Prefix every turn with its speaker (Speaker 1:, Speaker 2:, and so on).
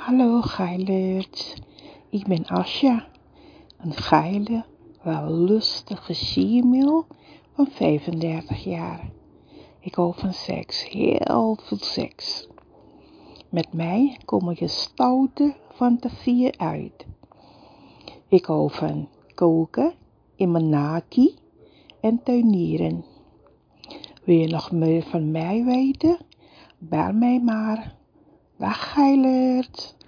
Speaker 1: Hallo geilert, ik ben Asja, een geile, wel lustige she-mail van 35 jaar. Ik hou van seks, heel veel seks. Met mij komen je stoute fantasieën uit. Ik hou van koken in mijn naki en tuinieren. Wil je nog meer van mij weten? Bel mij maar. Dag geilert.